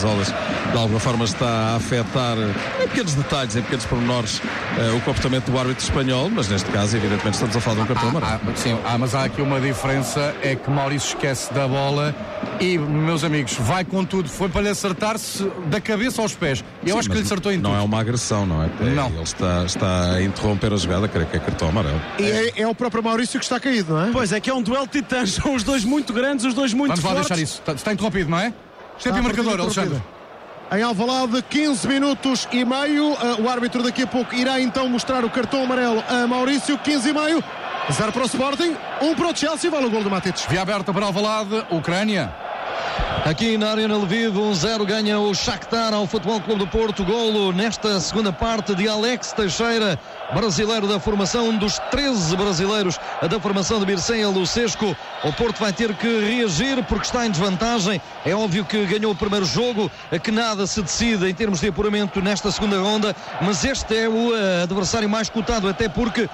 camisolas, de alguma forma está a afetar em pequenos detalhes, em pequenos pormenores, o comportamento do árbitro espanhol, mas neste caso, evidentemente, estamos a falar de um cartão amarelo. Mas há aqui uma diferença, é que Maurício esquece da bola e, meus amigos, vai com tudo, foi para lhe acertar-se da cabeça aos pés. Eu acho que lhe acertou em tudo. Não é uma agressão, não é? Não. Ele está a interromper a jogada, creio que é cartão amarelo. E é o próprio Maurício que está caído, não é? Pois é, que é um duelo de titãs, são os dois muito grandes, os dois muito fortes. Vamos lá deixar isso, está interrompido, não é? Sempre o marcador, Alexandre. Em Alvalade, 15 minutos e meio. O árbitro daqui a pouco irá então mostrar o cartão amarelo a Maurício. 15 e meio. 0 para o Sporting, 1 para o Chelsea. Vale o gol do Matites. Via aberta para Alvalade, Ucrânia. Aqui na Arena Lviv, 1-0 ganha o Shakhtar ao Futebol Clube do Porto. Golo nesta segunda parte de Alex Teixeira, brasileiro da formação, um dos 13 brasileiros da formação de Mircea Lucescu. O Porto vai ter que reagir porque está em desvantagem. É óbvio que ganhou o primeiro jogo, que nada se decide em termos de apuramento nesta segunda ronda, mas este é o adversário mais cotado, até porque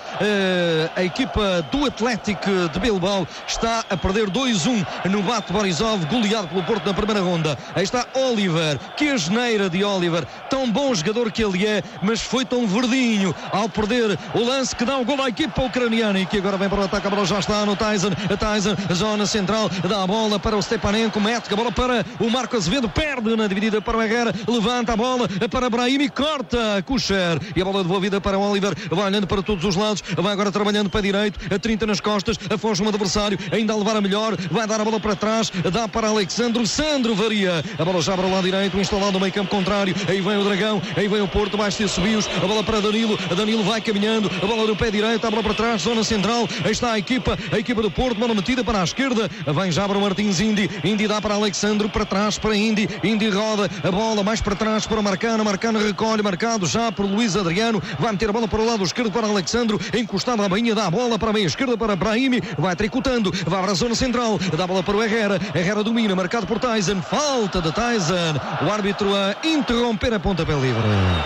a equipa do Atlético de Bilbao está a perder 2-1 no Bate Borisov, goleado pelo Porto na primeira ronda. Aí está Oliver, que asneira de Oliver, tão bom jogador que ele é, mas foi tão verdinho ao perder o lance que dá o gol à equipa ucraniana, e que agora vem para o ataque. A bola já está no Tyson, zona central, dá a bola para o Stepanenko, mete a bola para o Marco Azevedo, perde na dividida para o Herrera, levanta a bola para Brahim e corta Kucher, e a bola devolvida para o Oliver, vai olhando para todos os lados, vai agora trabalhando para a direito, a 30 nas costas, afoge um adversário, ainda a levar a melhor, vai dar a bola para trás, dá para Alexandro, Sandro varia, a bola já para o lado direito, instalado no meio campo contrário, aí vem o Dragão, aí vem o Porto, vai ser subios, a bola para Danilo vai caminhando, a bola no pé direito, a bola para trás, zona central, aí está a equipa do Porto, bola metida para a esquerda, vem já para o Martins, Indy dá para Alexandro, para trás para Indy roda, a bola mais para trás para o Marcano recolhe, marcado já por Luís Adriano, vai meter a bola para o lado esquerdo para Alexandro, encostado à bainha, dá a bola para a meia esquerda para Brahim, vai tricotando, vai para a zona central, dá a bola para o Herrera domina, marcado por Tyson, falta de Tyson, o árbitro a interromper a pontapé livre.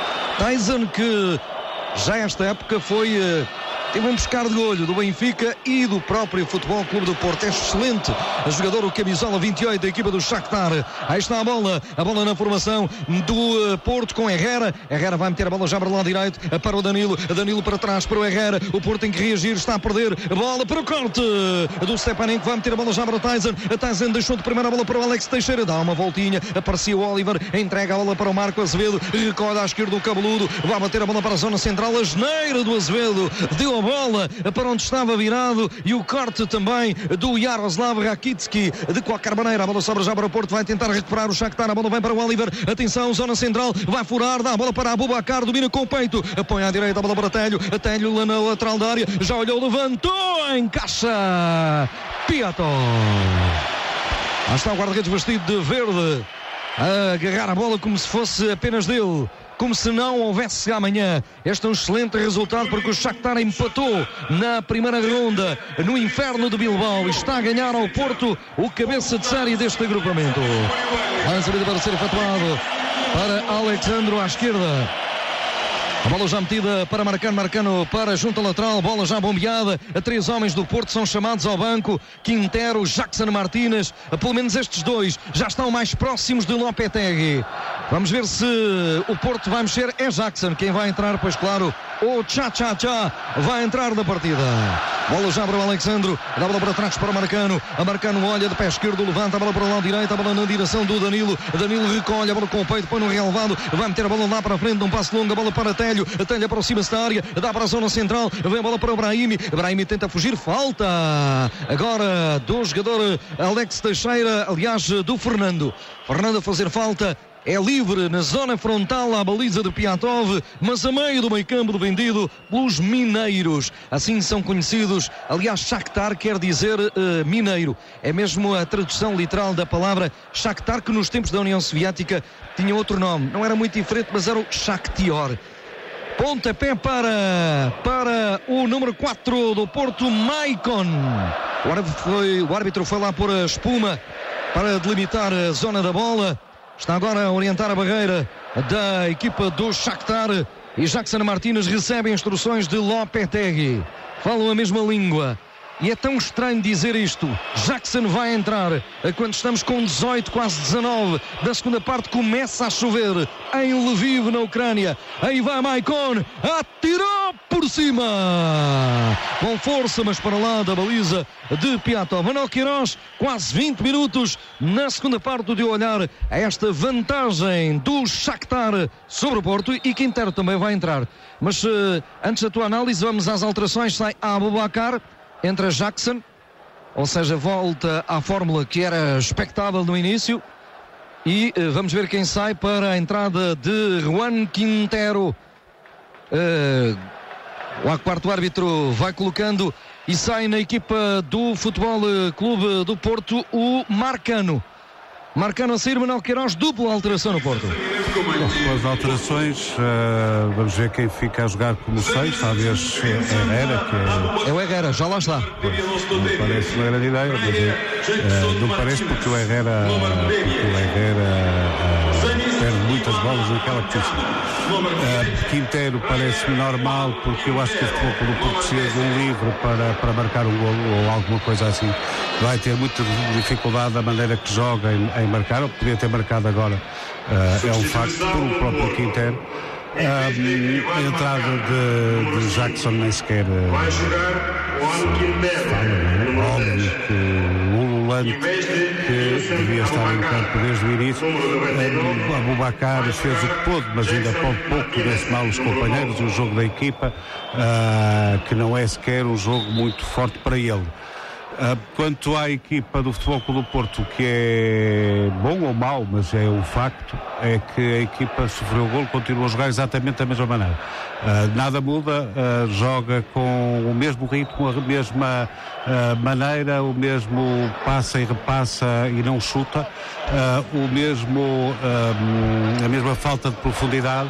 Tyson, que já esta época teve um pescar de olho do Benfica e do próprio Futebol Clube do Porto. É excelente jogador, o camisola 28 da equipa do Shakhtar. Aí está a bola na formação do Porto com Herrera vai meter a bola já para o lado direito para o Danilo para trás para o Herrera, o Porto tem que reagir, está a perder a bola para o corte do Stepanenko, vai meter a bola já para o Tyson deixou de primeira bola para o Alex Teixeira, dá uma voltinha, aparecia o Oliver, entrega a bola para o Marco Azevedo, recolhe à esquerda o cabeludo, vai bater a bola para a zona central, a asneira do Azevedo, deu a bola para onde estava virado, e o corte também do Jaroslav Rakitski. De qualquer maneira, a bola sobra já para o Porto, vai tentar recuperar o Shakhtar, a bola vem para o Oliver, atenção, zona central, vai furar, dá a bola para Aboubakar, domina com o peito, põe à direita a bola para Telho lá na lateral da área, já olhou, levantou, encaixa Piatov. Lá está o guarda-redes vestido de verde a agarrar a bola como se fosse apenas dele, como se não houvesse amanhã. Este é um excelente resultado porque o Shakhtar empatou na primeira ronda no inferno de Bilbao e está a ganhar ao Porto o cabeça de série deste agrupamento. Lançamento para ser efetuado para Alexandro à esquerda. A bola já metida para Marcano para junto à lateral, bola já bombeada, a 3 homens do Porto são chamados ao banco, Quintero, Jackson Martínez, pelo menos estes dois já estão mais próximos de Lopetegui. Vamos ver se o Porto vai mexer, é Jackson quem vai entrar, pois claro, o Cha-Cha-Cha vai entrar na partida. Bola já para o Alexandro, dá a bola para trás para o Marcano, a Marcano olha de pé esquerdo, levanta a bola para o lado direito, a bola na direção do Danilo recolhe a bola com o peito, põe no relevado, vai meter a bola lá para a frente, num passo longo, a bola para Telho aproxima-se da área, dá para a zona central, vem a bola para o Brahim tenta fugir, falta agora do jogador Alex Teixeira, aliás do Fernando a fazer falta. É livre na zona frontal à baliza de Piatov, mas a meio do meio campo vendido pelos mineiros. Assim são conhecidos. Aliás, Shakhtar quer dizer mineiro. É mesmo a tradução literal da palavra Shakhtar, que nos tempos da União Soviética tinha outro nome. Não era muito diferente, mas era o Shakhtar. Pontapé para o número 4 do Porto, Maicon. O árbitro foi lá pôr a espuma para delimitar a zona da bola. Está agora a orientar a barreira da equipa do Shakhtar e Jackson Martínez recebe instruções de Lopetegui. Falam a mesma língua. E é tão estranho dizer isto. Jackson vai entrar quando estamos com 18, quase 19 da segunda parte. Começa a chover em Lviv, na Ucrânia. Aí vai Maicon, atirou por cima com força, mas para lá da baliza de Piatov. Manuel Queiroz, quase 20 minutos na segunda parte, de olhar a esta vantagem do Shakhtar sobre o Porto, e Quintero também vai entrar. Mas antes da tua análise, vamos às alterações. Sai Aboubakar, entra Jackson, ou seja, volta à fórmula que era expectável no início, e vamos ver quem sai para a entrada de Juan Quintero. O quarto árbitro vai colocando, e sai na equipa do Futebol Clube do Porto o Marcano. Marcano a sair, Manuel Queiroz, dupla alteração no Porto. Com as alterações, vamos ver quem fica a jogar como 6, talvez Herrera, que é o Herrera, já lá está. Não parece uma grande ideia, mas não parece, porque o Herrera perde muitas bolas naquela posição. Quintero parece-me normal, porque eu acho que o Futebol Clube do Porto precisa de um livre para marcar um golo ou alguma coisa assim. Vai ter muita dificuldade da maneira que joga em marcar, ou podia ter marcado agora, é um facto, por o próprio Quintero. A entrada de Jackson nem sequer óbvio que o Lulante, que devia estar em campo desde o início. Aboubakar fez o que pôde, mas ainda pode pouco, desse mal os companheiros, e o jogo da equipa, que não é sequer um jogo muito forte para ele. Quanto à equipa do Futebol Clube do Porto, que é bom ou mau, mas é um facto, é que a equipa sofreu o golo, continua a jogar exatamente da mesma maneira. Nada muda, joga com o mesmo ritmo, a mesma maneira, o mesmo passa e repassa e não chuta, a mesma falta de profundidade,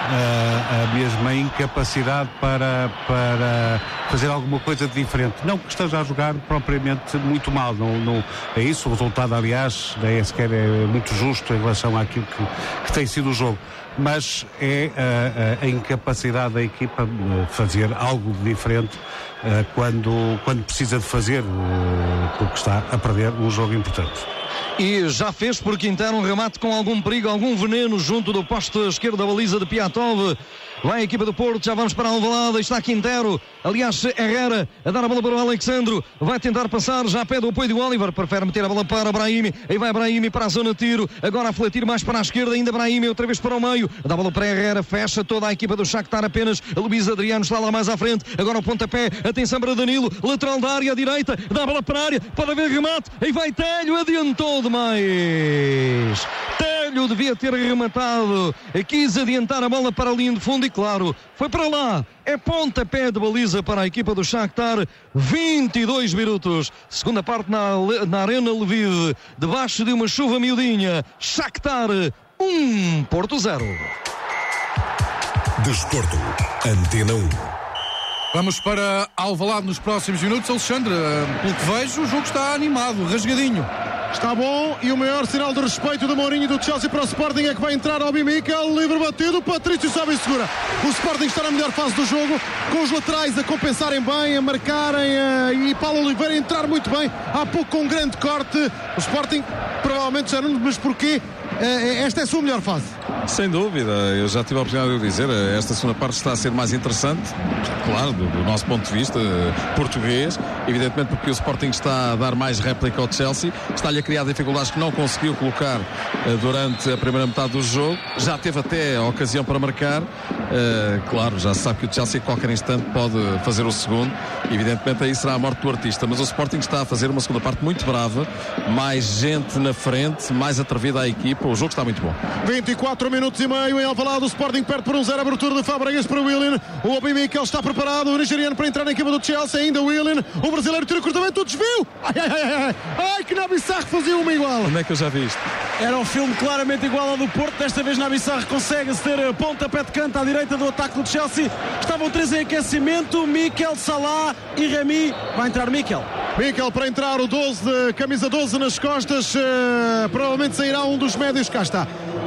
a mesma incapacidade para fazer alguma coisa de diferente. Não que esteja a jogar propriamente muito mal, não é isso. O resultado, aliás, nem sequer é muito justo em relação àquilo que tem sido o jogo, mas é a incapacidade da equipa de fazer algo de diferente quando precisa de fazer, porque está a perder um jogo importante. E já fez por Quintero um remate com algum perigo, algum veneno junto do poste esquerdo da baliza de Piatov. Vai a equipa do Porto, já vamos para Alvalade, está Quintero, aliás Herrera a dar a bola para o Alexandro, vai tentar passar, já pede o apoio do Oliver, prefere meter a bola para Brahimi, aí vai Brahimi para a zona de tiro, agora a fletir mais para a esquerda, ainda Brahimi outra vez para o meio, dá a bola para Herrera, fecha toda a equipa do Shakhtar, apenas Luís Adriano está lá mais à frente, agora o pontapé, atenção para Danilo, lateral da área direita, dá a bola para a área, pode haver remate, aí vai Telho, adiantou demais. Telho devia ter rematado, quis adiantar a bola para a linha de fundo e claro, foi para lá, é pontapé de baliza para a equipa do Shakhtar. 22 minutos, segunda parte na Arena Lviv, debaixo de uma chuva miudinha. Shakhtar 1, Porto 0. Desporto, Antena 1. Vamos para Alvalade nos próximos minutos. Alexandre, pelo que vejo, o jogo está animado, rasgadinho. Está bom, e o maior sinal de respeito do Mourinho e do Chelsea para o Sporting é que vai entrar Obi Mikel, livre batido, Patrício sobe e segura. O Sporting está na melhor fase do jogo, com os laterais a compensarem bem, a marcarem, e Paulo Oliveira a entrar muito bem, há pouco com um grande corte. O Sporting provavelmente já não, mas porquê? Esta é a sua melhor fase. Sem dúvida, eu já tive a oportunidade de dizer, esta segunda parte está a ser mais interessante, claro, do nosso ponto de vista português, evidentemente porque o Sporting está a dar mais réplica ao Chelsea, está-lhe a criar dificuldades que não conseguiu colocar durante a primeira metade do jogo, já teve até a ocasião para marcar, claro, já se sabe que o Chelsea a qualquer instante pode fazer o segundo, evidentemente aí será a morte do artista, mas o Sporting está a fazer uma segunda parte muito brava, mais gente na frente, mais atrevida à equipa, o jogo está muito bom. 24 minutos e meio em Alvalade, o Sporting perde por 1-0, abertura de Fábregas para o Willian, o Obi Mikel está preparado, o nigeriano para entrar na equipa do Chelsea, ainda o Willian, o brasileiro tira o cruzamento, o desvio, ai que Naby Sarr fazia uma igual. Onde é que eu já vi isto? Era um filme claramente igual ao do Porto, desta vez Naby Sarr consegue ter pontapé de canto à direita do ataque do Chelsea, estavam 3 em aquecimento, Mikel, Salah e Rami, vai entrar Mikel para entrar, o 12, camisa 12 nas costas, provavelmente sairá um dos médios, cá está.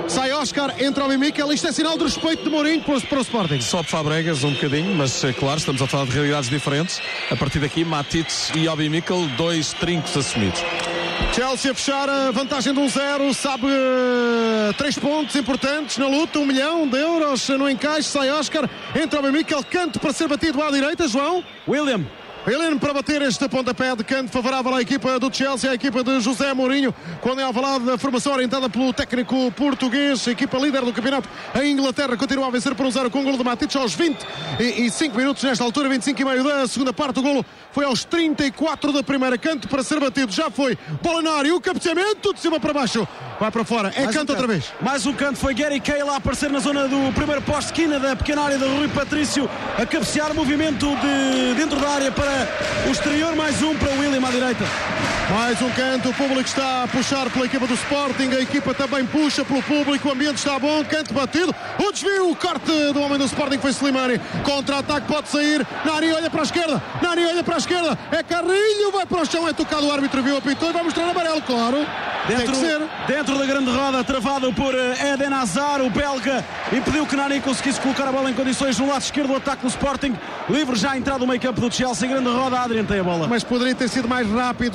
sai Oscar, entra o Mikel. Isto é sinal de respeito de Mourinho para o Sporting. Sobe Fabregas um bocadinho, mas claro, estamos a falar de realidades diferentes. A partir daqui, Matites e Obi Mikel, 2 trincos assumidos. Chelsea a fechar a vantagem de 1-0, sabe 3 pontos importantes na luta, 1 milhão de euros no encaixe, sai Oscar, entra o Mikel, canto para ser batido à direita, João. William Para bater este pontapé de canto favorável à equipa do Chelsea, à equipa de José Mourinho, quando é Alvalade, a formação orientada pelo técnico português, a equipa líder do campeonato. A Inglaterra continua a vencer por 1-0 com o golo de Matites aos 25 minutos, nesta altura, 25,5 da segunda parte. O golo foi aos 34 da primeira, canto para ser batido, já foi, bola na área, o cabeceamento de cima para baixo, vai para fora, é canto outra vez. Mais um canto, foi Gary Cahill a aparecer na zona do primeiro poste, esquina da pequena área de Rui Patrício, a cabecear, movimento de dentro da área para o exterior, mais um para o William à direita. Mais um canto, o público está a puxar pela equipa do Sporting, a equipa também puxa pelo público, o ambiente está bom, canto batido, o desvio, o corte do homem do Sporting foi Slimani, contra-ataque pode sair, Nani olha para a esquerda, é Carrilho, vai para o chão, é tocado, o árbitro viu, apitou e vai mostrar amarelo, claro. Dentro da grande roda, travado por Eden Hazard, o belga, impediu que Nani conseguisse colocar a bola em condições no lado esquerdo do ataque do Sporting, livre já a entrada do meio campo do Chelsea, grande roda, Adrian tem a bola. Mas poderia ter sido mais rápido,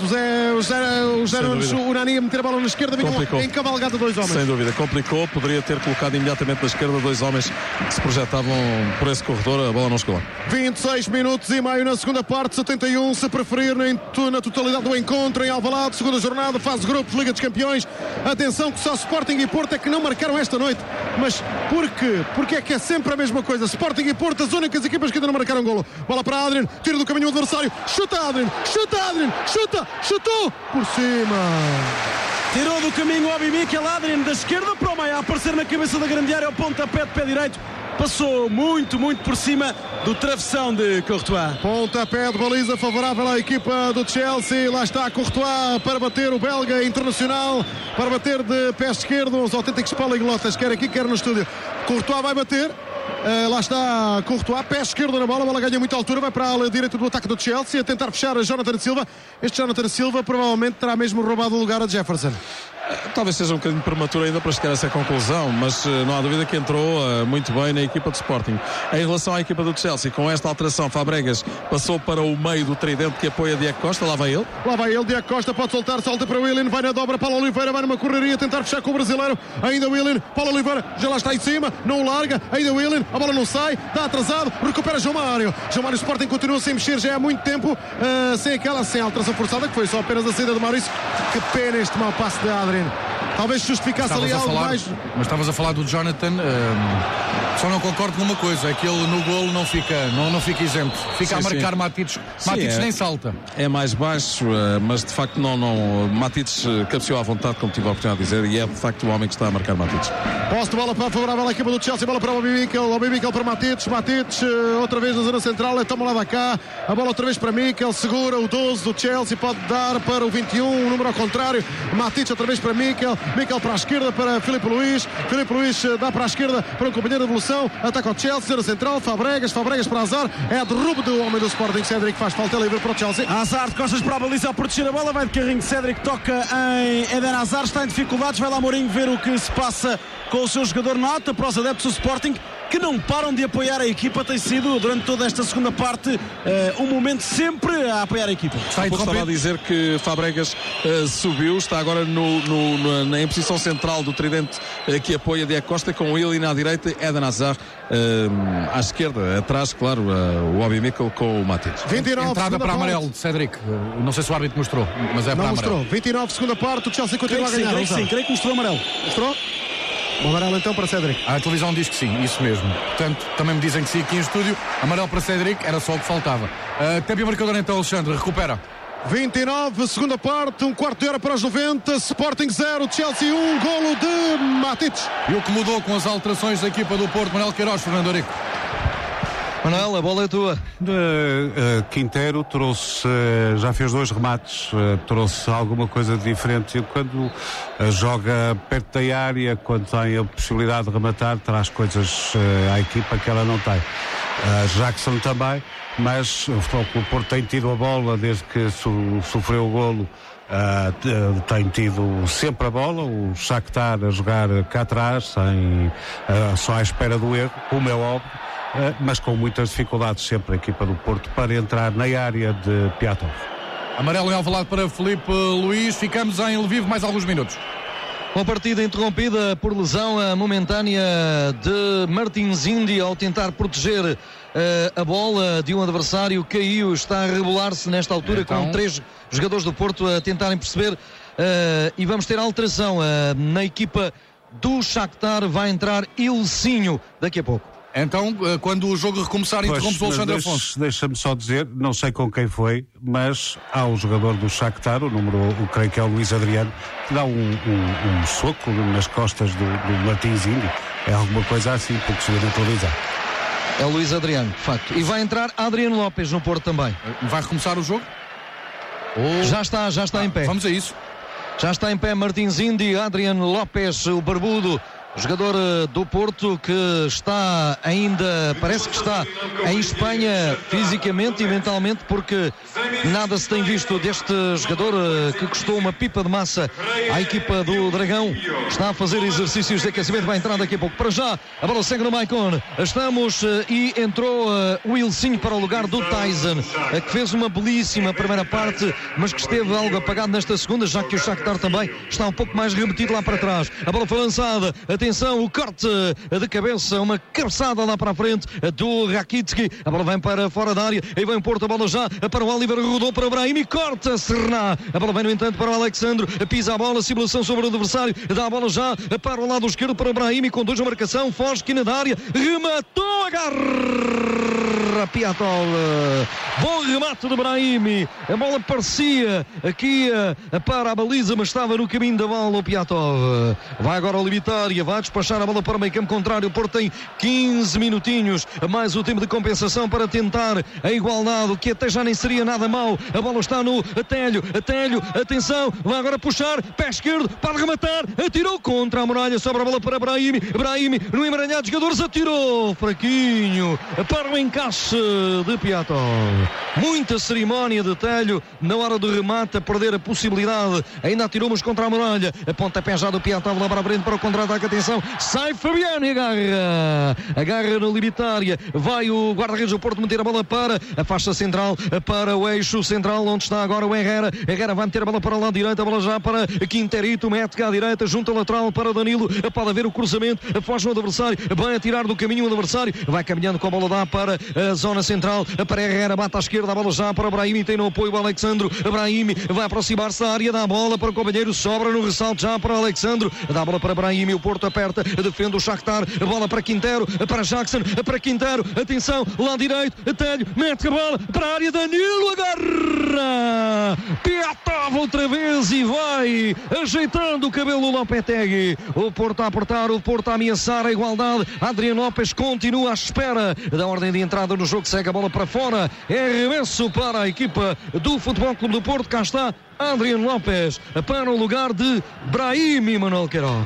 o Nani a meter a bola na esquerda, vinha encavalgado 2 homens. Sem dúvida, complicou, poderia ter colocado imediatamente na esquerda 2 homens que se projetavam por esse corredor, a bola não chegou lá. 26 minutos e meio na segunda parte, 71, se preferir na totalidade do encontro em Alvalade, segunda jornada, fase de grupos, Liga dos Campeões. Atenção que só Sporting e Porto é que não marcaram esta noite. Mas porquê? Porque é que é sempre a mesma coisa. Sporting e Porto, as únicas equipas que ainda não marcaram golo. Bola para Adrian, tira do caminho o adversário, chuta Adrian, chutou por cima. Tirou do caminho o Obi Mikel, Adrian da esquerda para o meio, a aparecer na cabeça da grande área, o pontapé de pé direito. Passou muito por cima do travessão de Courtois. Pontapé de baliza favorável à equipa do Chelsea. Lá está Courtois para bater, o belga internacional, para bater de pé esquerdo, uns autênticos poliglotas, quer aqui, quer no estúdio. Courtois vai bater. Lá está Courtois, pé esquerdo na bola, a bola ganha muita altura, vai para a ala direita do ataque do Chelsea, a tentar fechar a Jonathan Silva. Este Jonathan Silva provavelmente terá mesmo roubado o lugar a Jefferson. Talvez seja um bocadinho prematuro ainda para chegar a essa conclusão, mas não há dúvida que entrou muito bem na equipa do Sporting. Em relação à equipa do Chelsea, com esta alteração, Fabregas passou para o meio do tridente que apoia Diego Costa. Lá vai ele, Diego Costa pode soltar, solta para o Willian, vai na dobra, Paulo Oliveira vai numa correria, tentar fechar com o brasileiro, ainda Willian, Paulo Oliveira já lá está em cima, não larga, ainda Willian, a bola não sai, está atrasado, recupera João Mário, o Sporting continua sem mexer já há muito tempo, sem a alteração forçada, que foi só apenas a saída de Maurício. Que pena este mau passe de Adrian. Talvez justificasse ali algo mais. Mas estavas a falar do Jonathan, só não concordo com uma coisa, é que ele no golo não fica isento, fica a marcar Matites. Matites nem salta. É mais baixo, mas de facto não Matites cabeceou à vontade, como tive a oportunidade de dizer, e é de facto o homem que está a marcar Matites. Posse de bola para favorável à equipa do Chelsea, bola para o Obi Mikel para Matites, outra vez na zona central, toma lá da cá, a bola outra vez para Mikel, segura o 12 do Chelsea, pode dar para o 21, o número ao contrário, Matites outra vez para Mikel para a esquerda para Filipe Luís dá para a esquerda para o companheiro de evolução, ataca o Chelsea, zona central, Fabregas para Hazard, é a derrube do homem do Sporting, Cédric faz falta livre para o Chelsea. Hazard de costas para a baliza a proteger a bola, vai de carrinho, Cédric toca em Eden Hazard, está em dificuldades, vai lá Mourinho ver o que se passa com o seu jogador, nota para os adeptos do Sporting que não param de apoiar a equipa, tem sido durante toda esta segunda parte um momento sempre a apoiar a equipa. Estava a dizer que Fabregas subiu, está agora em posição central do tridente que apoia Diego Costa, com o Willian à direita, Eden Hazard à esquerda, atrás, claro, o Obi Mikel com o Matites. 29, entrada para amarelo de Cédric, não sei se o árbitro mostrou, mas é para amarelo. Mostrou, 29 segunda parte, o Chelsea continua a ganhar. Creio que mostrou amarelo. Mostrou? O amarelo então para Cédric. A televisão diz que sim, isso mesmo. Portanto, também me dizem que sim aqui em estúdio. Amarelo para Cédric, era só o que faltava. Tempo e marcador então, Alexandre, recupera. 29, segunda parte, um quarto de hora para os 90, Sporting 0, Chelsea 1, golo de Matites. E o que mudou com as alterações da equipa do Porto, Manuel Queiroz, Fernando Arico? Manuel, a bola é tua. Quintero trouxe, já fez 2 remates, trouxe alguma coisa de diferente. Quando joga perto da área, quando tem a possibilidade de rematar, traz coisas à equipa que ela não tem. Jackson também, mas o Futebol Clube Porto tem tido a bola desde que sofreu o golo Tem tido sempre a bola, o Shakhtar a jogar cá atrás, só à espera do erro, como é óbvio, mas com muitas dificuldades sempre a equipa do Porto para entrar na área de Piatov. Amarelo em Alvalade para Filipe Luís. Ficamos em Lviv mais alguns minutos. Uma partida interrompida por lesão momentânea de Martins Indi ao tentar proteger a bola de um adversário. Caiu, está a rebolar-se nesta altura com 3 jogadores do Porto a tentarem perceber e vamos ter alteração na equipa do Shakhtar. Vai entrar Ilcinho daqui a pouco. Então, quando o jogo recomeçar, interrompe o Alexandre Afonso. Deixa-me só dizer, não sei com quem foi, mas há um jogador do Shakhtar, creio que é o Luís Adriano, que dá um soco nas costas do Martins Indi. É alguma coisa assim, porque se vê na televisão. É o Luís Adriano, de facto. E vai entrar Adriano Lopes no Porto também. Vai recomeçar o jogo? Já está em pé. Vamos a isso. Já está em pé Martins Indi, Adriano Lopes, o barbudo, jogador do Porto, que está ainda, parece que está em Espanha fisicamente e mentalmente, porque nada se tem visto deste jogador que custou uma pipa de massa à equipa do Dragão. Está a fazer exercícios de aquecimento, vai entrar daqui a pouco. Para já, a bola segue no Maicon. Estamos e entrou o Ilcinho para o lugar do Tyson, que fez uma belíssima primeira parte, mas que esteve algo apagado nesta segunda, já que o Shakhtar também está um pouco mais remetido lá para trás. A bola foi lançada. Atenção, o corte de cabeça, uma cabeçada lá para a frente do Rakitsky. A bola vem para fora da área e vem Porto, a bola já para o Oliver, rodou para o Brahimi, corta Serná. A bola vem no entanto para o Alexandre, pisa a bola, simulação sobre o adversário, dá a bola já para o lado esquerdo para o Brahimi, com 2 na marcação, foge esquina da área, rematou, agarra Piatov. Bom remate de Brahimi. A bola parecia aqui para a baliza, mas estava no caminho da bola o Piatov. Vai agora o Vitória, vai despachar a bola para o meio campo contrário. O Porto tem 15 minutinhos, mais o tempo de compensação para tentar a igualdade, o que até já nem seria nada mau. A bola está no Telho, atenção, vai agora puxar, pé esquerdo, para rematar, atirou contra a muralha, sobra a bola para Brahimi, no emaranhado de jogadores, atirou fraquinho para o encaixe de Piatov. Muita cerimónia de Telho na hora do remate, a perder a possibilidade, ainda atirou-nos contra a muralha, a pontapé já do Piatov lá para a frente para o contra-ataque. Atenção, sai Fabiano e agarra no Limitária, vai o guarda-redes do Porto meter a bola para a faixa central, para o eixo central, onde está agora o Herrera vai meter a bola para o lado direito, a bola já para Quinterito, mete à direita, junto ao lateral para o Danilo, pode haver o cruzamento, foge o adversário, vai a tirar do caminho o adversário, vai caminhando com a bola, dá para a zona central, para Herrera, bate à esquerda, a bola já para o Brahimi, tem no apoio o Alexandre, Brahimi vai aproximar-se da área, dá a bola para o companheiro, sobra no ressalto já para o Alexandre, dá a bola para Brahimi, o Porto aperta, defende o Shakhtar, a bola para Quintero, para Jackson, para Quintero, atenção, lado direito, Telho, mete a bola para a área, Danilo, agarra Piatov outra vez e vai ajeitando o cabelo Lopetegui. O Porto a apertar, o Porto a ameaçar a igualdade. Adriano Lopes continua à espera da ordem de entrada no jogo, segue a bola para fora, é arremesso para a equipa do Futebol Clube do Porto. Cá está Adriano Lopes para o lugar de Brahimi. Manuel Queiroz.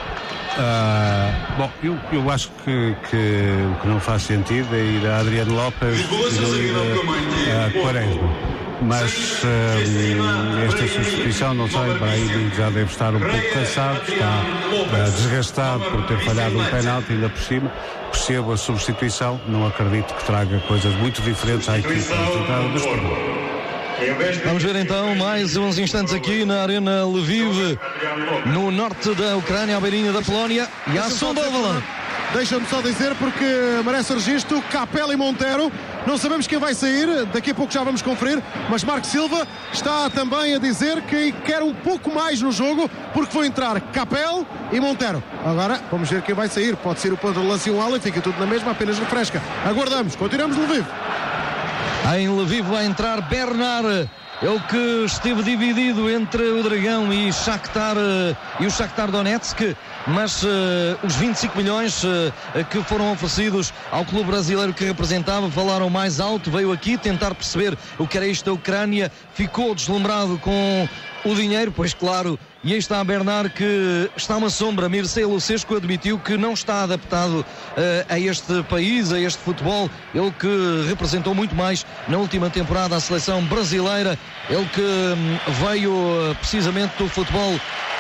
Bom, eu acho que o que não faz sentido é ir a Adriano Lopes e não ir a Quaresma. Mas esta substituição, não sei, Brahimi já deve estar um pouco cansado, está desgastado por ter falhado um penalti ainda por cima. Percebo a substituição, não acredito que traga coisas muito diferentes à equipa dos Porto. Vamos ver então mais uns instantes aqui na Arena Lviv, no norte da Ucrânia, à beirinha da Polónia, e a ação do Alvalade. Deixa-me só dizer, porque merece registro, Capela e Montero. Não sabemos quem vai sair, daqui a pouco já vamos conferir, mas Marco Silva está também a dizer que quer um pouco mais no jogo, porque vão entrar Capel e Montero. Agora vamos ver quem vai sair. Pode ser o ponto de lance e um ala e fica tudo na mesma, apenas refresca. Aguardamos, continuamos no Lviv. Em Lviv vai entrar Bernard, é o que esteve dividido entre o Dragão e o Shakhtar Donetsk, mas os 25 milhões que foram oferecidos ao clube brasileiro que representava falaram mais alto, veio aqui tentar perceber o que era isto da Ucrânia, ficou deslumbrado com o dinheiro, pois claro, e aí está Bernard, que está uma sombra. Mircea Lucescu admitiu que não está adaptado a este país, a este futebol. Ele que representou muito mais na última temporada a seleção brasileira, ele que veio precisamente do futebol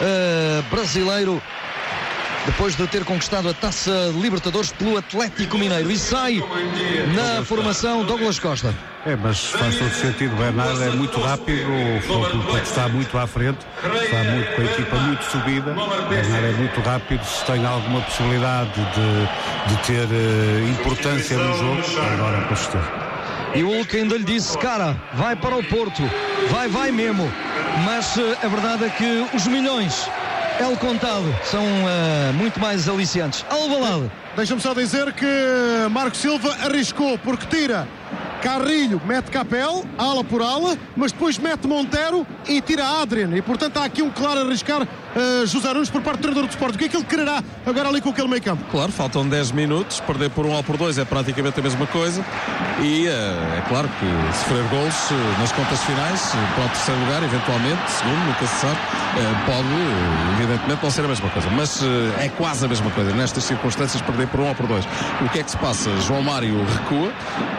brasileiro depois de ter conquistado a Taça Libertadores pelo Atlético Mineiro, e sai na formação Douglas Costa. Mas faz todo sentido. Bernard é muito rápido, o Futebol Porto está muito à frente, está muito com a equipa muito subida. Bernard é muito rápido, se tem alguma possibilidade de ter importância no jogo, agora com certeza. E o Hulk ainda lhe disse: cara, vai para o Porto, vai mesmo. Mas a verdade é que os milhões El Contado são muito mais aliciantes. Alvalade. Deixa-me só dizer que Marco Silva arriscou, porque tira Carrilho, mete Capel, ala por ala, mas depois mete Montero e tira Adrian. E portanto há aqui um claro arriscar José Nunes por parte do treinador do Sporting. O que é que ele quererá agora ali com aquele meio campo? Claro, faltam 10 minutos, perder por 1 ou por 2 é praticamente a mesma coisa, e é claro que sofrer gols nas contas finais para o terceiro lugar, eventualmente, segundo, nunca se sabe, pode evidentemente não ser a mesma coisa, mas é quase a mesma coisa nestas circunstâncias, perder por 1 ou por 2. O que é que se passa? João Mário recua,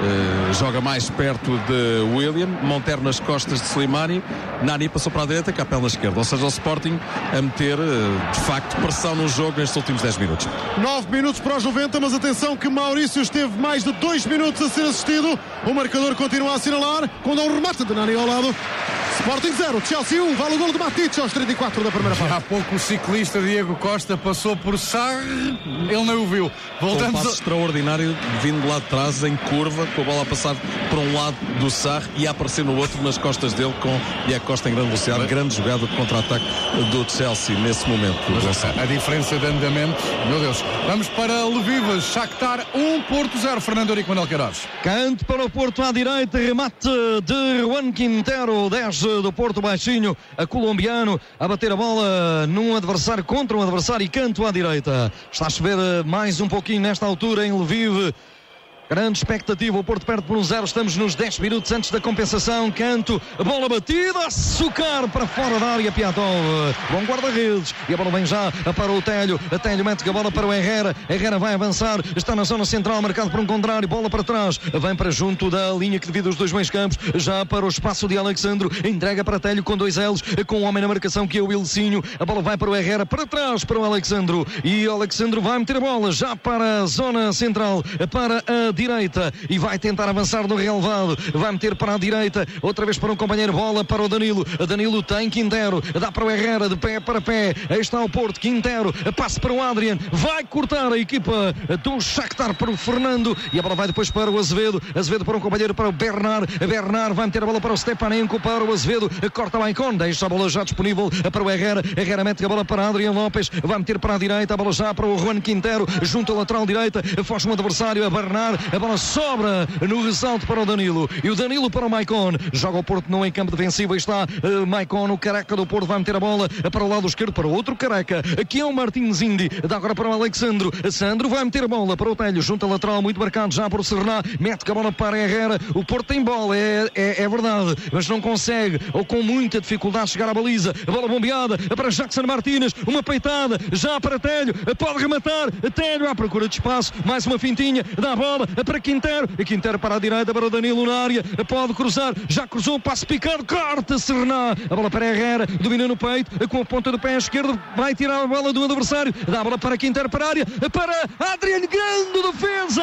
joga mais perto de William, Montero nas costas de Slimani, Nani passou para a direita, Capel na esquerda, ou seja, o Sporting a meter de facto pressão no jogo nestes últimos 10 minutos. 9 minutos para os 90, mas atenção que Maurício esteve mais de 2 minutos a ser assistido. O marcador continua a assinalar quando há um remate de Nani ao lado. Sporting 0, Chelsea 1, vale o gol de Matic aos 34 da primeira parte. Há pouco o ciclista Diego Costa passou por Sarr, ele não o viu. Um passo extraordinário, vindo de lá de trás, em curva, com a bola a passar por um lado do Sarr e a aparecer no outro, nas costas dele, com Diego Costa em grande velocidade. Grande jogada de contra-ataque do Chelsea nesse momento. A diferença de andamento, meu Deus. Vamos para Lviv, Shakhtar 1, Porto 0. Fernando Eurico, Manuel Queiroz. Canto para o Porto à direita, remate de Juan Quintero, 10 do Porto, baixinho, a colombiano, a bater a bola num adversário, contra um adversário, e canto à direita. Está a chover mais um pouquinho nesta altura em Lviv. Grande expectativa, o Porto perde por 1-0, estamos nos 10 minutos antes da compensação. Canto, a bola batida, Açúcar para fora da área, Piatov, bom guarda-redes, e a bola vem já para o Telho mete a bola para o Herrera vai avançar, está na zona central, marcado por um contrário, bola para trás, vem para junto da linha que divide os dois meios campos, já para o espaço de Alexandro, entrega para Telho com 2 L's, com um homem na marcação que é o Ilcinho, a bola vai para o Herrera, para trás para o Alexandro, e o Alexandro vai meter a bola já para a zona central, para a direita, e vai tentar avançar no relevado, vai meter para a direita, outra vez para um companheiro, bola para o Danilo tem Quintero, dá para o Herrera, de pé para pé, aí está o Porto, Quintero, passe para o Adrian, vai cortar a equipa do Shakhtar para o Fernando, e a bola vai depois para o Azevedo para um companheiro, para o Bernard vai meter a bola para o Stepanenko, para o Azevedo, corta o Maicon, deixa a bola já disponível para o Herrera mete a bola para Adrian Lopes, vai meter para a direita, a bola já para o Juan Quintero, junto ao lateral direita, foge um adversário, a Bernard, a bola sobra no ressalto para o Danilo, e o Danilo para o Maicon, joga o Porto não em campo defensivo, aí está Maicon, o careca do Porto, vai meter a bola para o lado esquerdo, para outro careca, aqui é o Martins Indy, dá agora para o Alexandro, Sandro vai meter a bola para o Telho, junto ao lateral, muito marcado já para o Serná, mete a bola para Herrera, o Porto tem bola, é verdade, mas não consegue, ou com muita dificuldade, chegar à baliza, a bola bombeada para Jackson Martínez, uma peitada, já para Telho, pode rematar, Telho à procura de espaço, mais uma fintinha, dá a bola para Quintero para a direita, para o Danilo na área, pode cruzar, já cruzou, passe picado, corta Serná, a bola para Herrera, domina no peito, com a ponta do pé esquerdo, vai tirar a bola do adversário, dá a bola para Quintero para a área, para Adrian, grande defesa,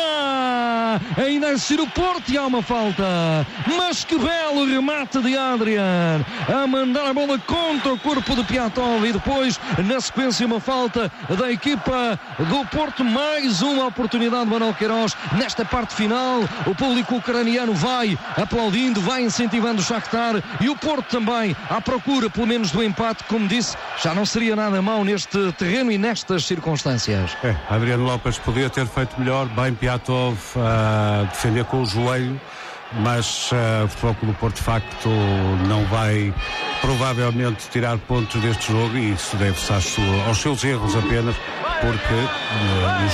ainda a ser o Porto, e há uma falta, mas que belo remate de Adrian, a mandar a bola contra o corpo de Piatov, e depois na sequência uma falta da equipa do Porto, mais uma oportunidade de Manuel Queiroz nesta parte final. O público ucraniano vai aplaudindo, vai incentivando o Shakhtar, e o Porto também à procura pelo menos do empate, como disse, já não seria nada mau neste terreno e nestas circunstâncias. Adriano Lopes podia ter feito melhor, bem Piatov a defender com o joelho, mas o Futebol Clube do Porto de facto não vai provavelmente tirar pontos deste jogo, e isso deve-se aos seus erros apenas, porque o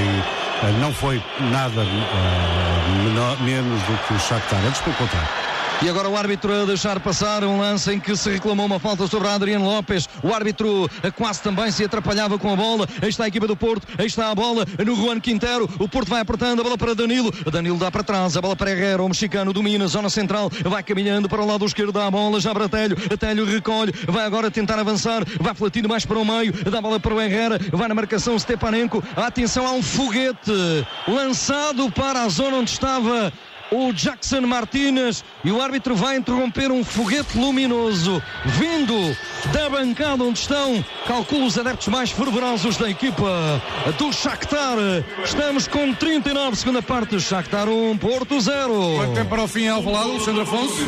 jogo não foi nada menos do que o Shakhtar, antes pelo contrário. E agora o árbitro a deixar passar um lance em que se reclamou uma falta sobre Adriano Lopes. O árbitro quase também se atrapalhava com a bola. Aí está a equipa do Porto, aí está a bola no Juan Quintero. O Porto vai apertando, a bola para Danilo. Danilo dá para trás, a bola para Herrera. O mexicano domina, zona central, vai caminhando para o lado esquerdo da bola, já para Telho. Telho recolhe, vai agora tentar avançar, vai flatando mais para o meio, dá a bola para o Herrera, vai na marcação Stepanenko. Atenção, há um foguete lançado para a zona onde estava o Jackson Martínez, e o árbitro vai interromper um foguete luminoso vindo da bancada onde estão, calculo, os adeptos mais fervorosos da equipa do Shakhtar. Estamos com 39, segunda parte, Shakhtar 1, Porto 0. Quanto tempo para o fim, Alvalade, Alexandre Afonso?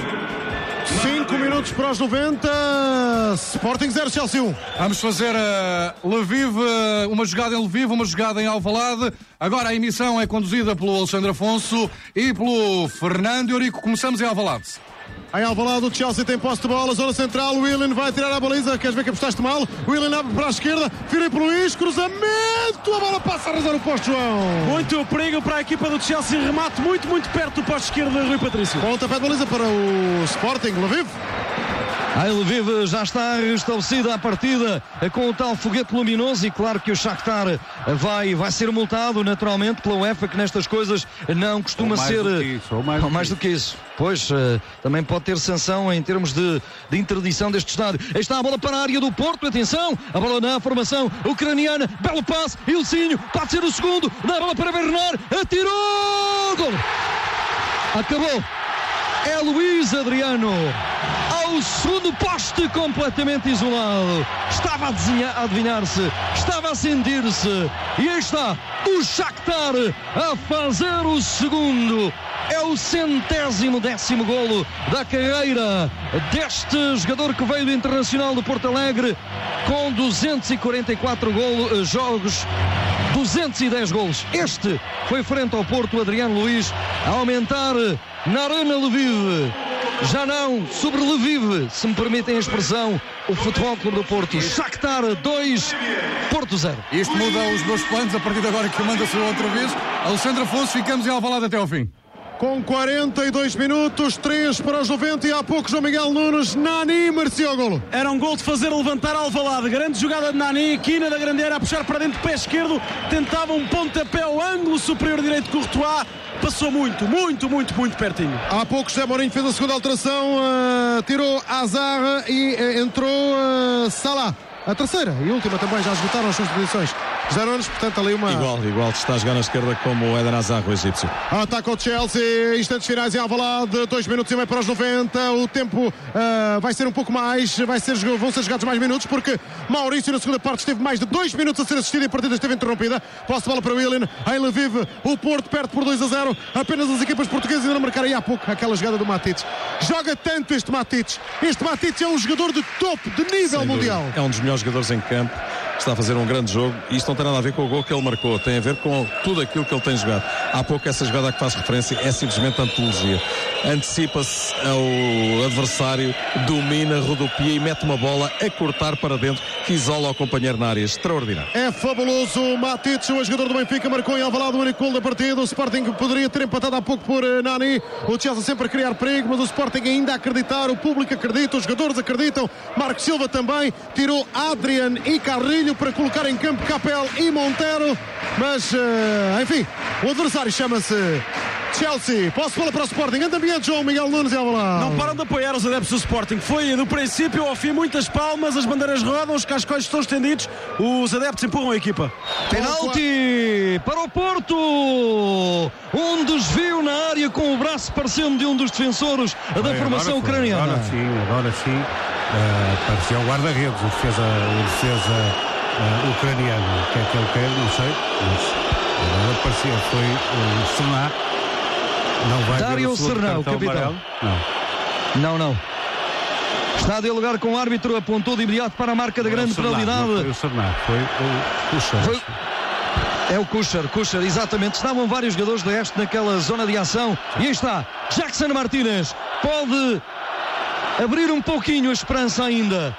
5 minutos para os 90. Sporting 0, Chelsea 1. Vamos fazer Lviv, uma jogada em Lviv, uma jogada em Alvalade. Agora a emissão é conduzida pelo Alexandre Afonso e pelo Fernando Eurico. Começamos em Alvalade. Em Alvalade, o Chelsea tem posse de bola, zona central. O Willian vai tirar a baliza. Queres ver que apostaste mal? O Willian abre para a esquerda. Filipe Luís, cruzamento. A bola passa a arrasar o posto, João. Muito perigo para a equipa do Chelsea. Remate muito perto do posto esquerdo de Rui Patrício. Pontapé de baliza para o Sporting, Lviv. A Lviv já está restabelecida a partida com o tal foguete luminoso, e claro que o Shakhtar vai ser multado naturalmente pela UEFA, que nestas coisas não costuma ser mais do que isso. Pois, também pode ter sanção em termos de interdição deste estádio. Aí está a bola para a área do Porto, atenção, a bola na formação ucraniana, belo passe, Ilcinho, pode ser o segundo, dá a bola para Bernard, atirou, gol! Acabou. É Luís Adriano ao segundo poste, completamente isolado. Estava a adivinhar-se, estava a sentir-se, e aí está o Shakhtar a fazer o segundo. É o 110º golo da carreira deste jogador que veio do Internacional de Porto Alegre, com 244 jogos, 210 golos. Este foi frente ao Porto, Adriano Luís, a aumentar na Arena Lviv. Já não sobre Lviv, se me permitem a expressão, o Futebol Clube do Porto. Shakhtar 2, Porto 0. Isto muda os meus planos a partir de agora, que manda-se outra vez. Alexandre Afonso, ficamos em Alvalade até ao fim. Com 42 minutos, 3 para os 90, e há pouco João Miguel Nunes, Nani merecia o golo. Era um gol de fazer levantar Alvalade. Grande jogada de Nani, quina da grande área a puxar para dentro, pé esquerdo, tentava um pontapé ao ângulo superior direito de Courtois, passou muito pertinho. Há pouco José Mourinho fez a segunda alteração, tirou Azar e entrou Salah. A terceira e última também, já esgotaram as suas posições. José Nunes, portanto, ali uma... Igual, está a jogar na esquerda como o Eden Hazard, o egípcio. Ataca o Chelsea, instantes finais em Alvalade, 2 minutos e meio para os 90. O tempo vai ser um pouco mais, vão ser jogados mais minutos, porque Maurício na segunda parte esteve mais de 2 minutos a ser assistido e a partida esteve interrompida. Posse de bola para o Willian, em Lviv, o Porto perde por 2-0. Apenas as equipas portuguesas ainda não marcaram. E há pouco aquela jogada do Matic. Joga tanto este Matic é um jogador de topo, de nível mundial. É um dos melhores jogadores em campo, está a fazer um grande jogo, e isto não tem nada a ver com o gol que ele marcou, tem a ver com tudo aquilo que ele tem jogado. Há pouco essa jogada que faz referência é simplesmente antologia. Antecipa-se ao adversário, domina, rodopia e mete uma bola a cortar para dentro que isola o companheiro na área. Extraordinário. É fabuloso. Matic, o jogador do Benfica, marcou em Alvalade o único gol da partida. O Sporting poderia ter empatado há pouco por Nani. O Chelsea sempre a criar perigo, mas o Sporting ainda a acreditar, o público acredita, os jogadores acreditam. Marcos Silva também tirou Adrian e Carrilho para colocar em campo Capel e Montero, mas enfim, o adversário chama-se Chelsea. Posse de bola para o Sporting. Anda ambiente, João Miguel Nunes e Alvalade. Não param de apoiar os adeptos do Sporting. Foi do princípio ao fim, muitas palmas, as bandeiras rodam, os cascóis estão estendidos, os adeptos empurram a equipa. Penalti para o Porto. Um desvio na área com o braço parecendo de um dos defensores da formação ucraniana. Agora sim. Parecia o guarda-redes, o defesa ucraniano. O que é que ele quer? Não sei. Mas agora parecia, foi o Serná. Não vai Dário Serná, o capitão. Não. Está a dialogar com o árbitro, apontou de imediato para a marca da grande penalidade. Foi o Serná, foi o Kucher. É o Kucher, exatamente. Estavam vários jogadores de Este naquela zona de ação. E aí está, Jackson Martínez. Pode abrir um pouquinho a esperança ainda.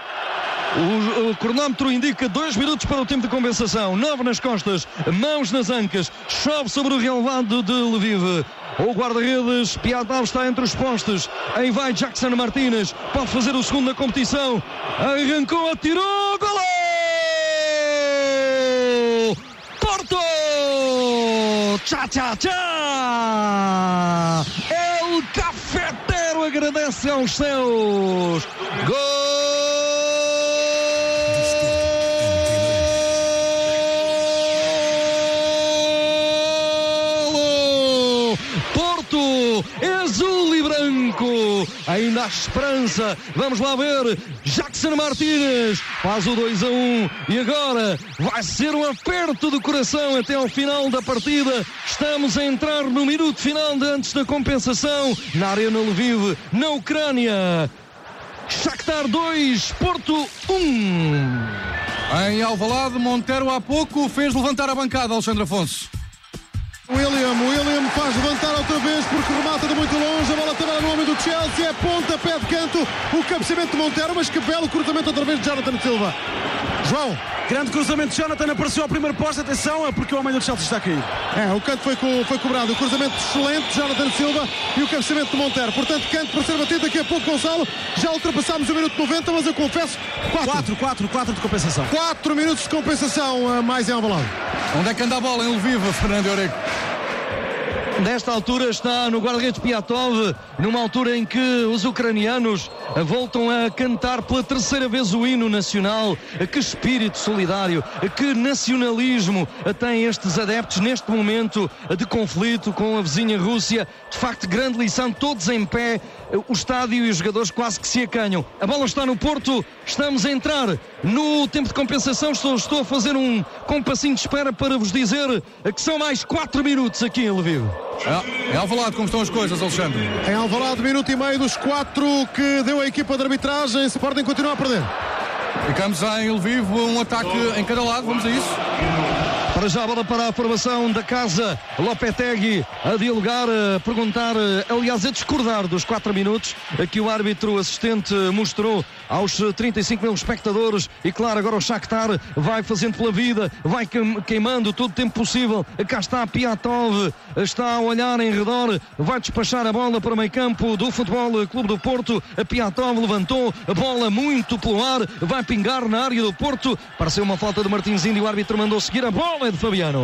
O cronómetro indica 2 minutos para o tempo de compensação. 9 nas costas, mãos nas ancas. Chove sobre o relevado de Lviv. O guarda-redes Piatov está entre os postes. Aí vai Jackson Martínez. Pode fazer o segundo da competição. Arrancou, atirou. Golo! Porto! Tchá, tchá, tchá! El Cafetero agradece aos céus. Gol! Azul e branco, ainda há esperança. Vamos lá ver. Jackson Martínez faz o 2-1 e agora vai ser um aperto do coração até ao final da partida. Estamos a entrar no minuto final de antes da compensação na Arena Lviv, na Ucrânia. Shakhtar 2, Porto 1. Em Alvalade, Montero há pouco fez levantar a bancada, Alexandre Afonso. William faz levantar outra vez porque remata de muito longe, a bola trabalha no homem do Chelsea, é pontapé de canto, o cabeceamento de Montero, mas que belo cruzamento outra vez de Jonathan Silva. João. Grande cruzamento de Jonathan, apareceu ao primeiro posto, atenção, é porque o homem do Chelsea está a cair. O canto foi cobrado, o cruzamento excelente de Jonathan Silva e o cabeceamento de Montero. Portanto, canto para ser batido daqui a pouco, Gonçalo. Já ultrapassámos o minuto 90, mas eu confesso, 4 de compensação. 4 minutos de compensação, mais em Alvalade. Onde é que anda a bola em Lviv, Fernando Eurico? Nesta altura está no guarda-redes Piatov, numa altura em que os ucranianos voltam a cantar pela terceira vez o hino nacional. Que espírito solidário, que nacionalismo têm estes adeptos neste momento de conflito com a vizinha Rússia. De facto, grande lição, todos em pé, o estádio e os jogadores quase que se acanham. A bola está no Porto, estamos a entrar no tempo de compensação. Estou a fazer um compassinho de espera para vos dizer que são mais 4 minutos aqui em Lviv. Em Alvalade, como estão as coisas, Alexandre? Em Alvalade, minuto e meio dos 4 que deu a equipa de arbitragem. Sporting continua a perder. Ficamos em Lviv, um ataque em cada lado, vamos a isso? Para já a bola para a formação da casa. Lopetegui a dialogar, a perguntar, aliás a discordar dos 4 minutos que o árbitro assistente mostrou aos 35 mil espectadores. E claro, agora o Shakhtar vai fazendo pela vida, vai queimando todo o tempo possível. Cá está Piatov, está a olhar em redor, vai despachar a bola para o meio campo do Futebol Clube do Porto. A Piatov levantou a bola muito pelo ar, vai pingar na área do Porto. Pareceu uma falta de Martinzinho e o árbitro mandou seguir. A bola de Fabiano.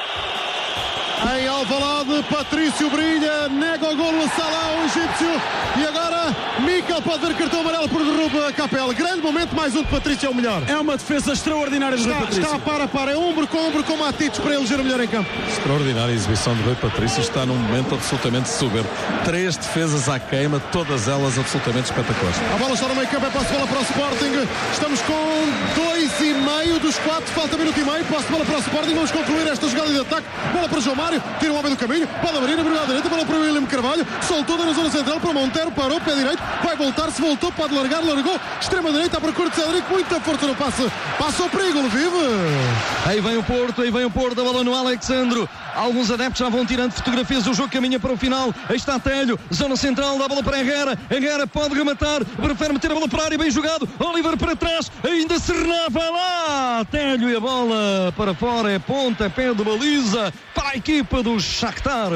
Em Alvalade, Patrício brilha, nega o golo a Salah, o egípcio, e agora Mikel pode ver cartão amarelo por derruba a Capel. Grande momento, mais um de Patrício, é o melhor. É uma defesa extraordinária de Rui Patrício. Está para, é ombro com Matites para eleger o melhor em campo. Extraordinária exibição de Rui Patrício, está num momento absolutamente soberbo. 3 defesas à queima, todas elas absolutamente espetaculares. A bola está no meio campo, é posse de bola para o Sporting. Estamos com 2,5 dos 4, falta minuto e meio, posse de bola para o Sporting. Vamos concluir esta jogada de ataque. Bola para João Mário, tira o homem do caminho, bola Marina, abriu à direita, bola para o William Carvalho, soltou na zona central para Montero, parou, pé direito, vai voltar, se voltou, pode largar, largou, extrema direita, à procura de Cédric, muita força no passe, passa o perigo, Lviv. Aí vem o Porto, a bola no Alexandro. Alguns adeptos já vão tirando fotografias, o jogo caminha para o final. Aí está Telho, zona central, dá a bola para Herrera pode rematar, prefere meter a bola para a área, bem jogado, Oliver para trás, ainda se renava lá, Telho, e a bola para fora, é ponta, pé de baliza para a equipa do Shakhtar.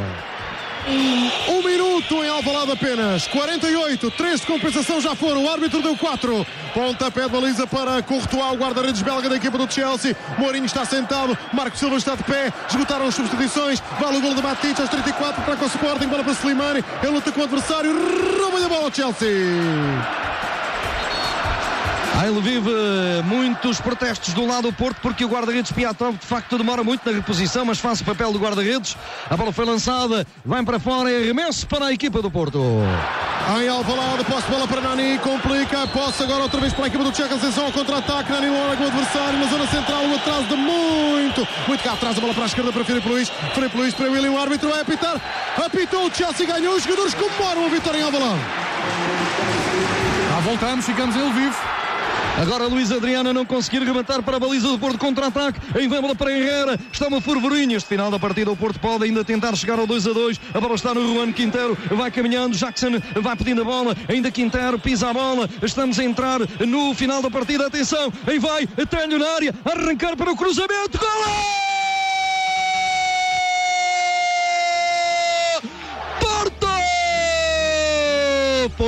1 minuto em Alvalade apenas, 48, 3 de compensação já foram, o árbitro deu 4, pontapé de baliza para Courtois, o guarda-redes belga da equipa do Chelsea. Mourinho está sentado, Marco Silva está de pé, esgotaram as substituições, vale o gol de Matites aos 34, para com o Sporting, bola para Slimani, ele luta com o adversário, rouba a bola ao Chelsea. Em Lviv, muitos protestos do lado do Porto, porque o guarda-redes Piatov de facto demora muito na reposição, mas faz o papel do guarda-redes. A bola foi lançada, vai para fora, é arremesso para a equipa do Porto. Em Alvalade, posse de bola para Nani, complica, posse agora outra vez para a equipa do Tcheco, atenção ao contra-ataque, Nani logo com o adversário, na zona central, o atraso de muito cá atrás, a bola para a esquerda para Filipe Luís para William, o árbitro vai apitar, apitou, o Chelsea ganhou, os jogadores comemoram a vitória em Alvalade. Voltamos, ficamos em Lviv. Agora Luís Adriano não conseguir rematar para a baliza do Porto, contra-ataque, aí vem a bola para Herrera, está uma fervorinha, este final da partida o Porto pode ainda tentar chegar ao 2-2, a bola está no Juan Quintero, vai caminhando, Jackson vai pedindo a bola, ainda Quintero pisa a bola, estamos a entrar no final da partida, atenção, aí vai, Telho na área, arrancar para o cruzamento, gol!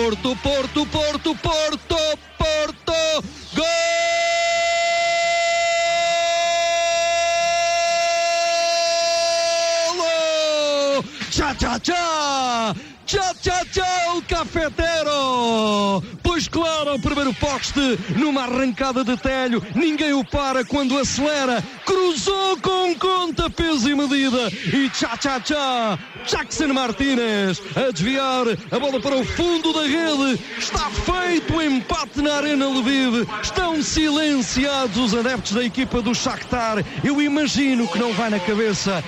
Porto, Porto, Porto, Porto, Porto, gol! Tchá, tchá, tchá! Tchá, tchá, tchá, o cafetero! Pois claro, o primeiro poste, numa arrancada de Telho, ninguém o para quando acelera, cruzou com conta, peso e medida, e tchá, tchá, tchá, Jackson Martínez a desviar a bola para o fundo da rede. Está feito o empate na Arena Lviv. Estão silenciados os adeptos da equipa do Shakhtar. Eu imagino que não vai na cabeça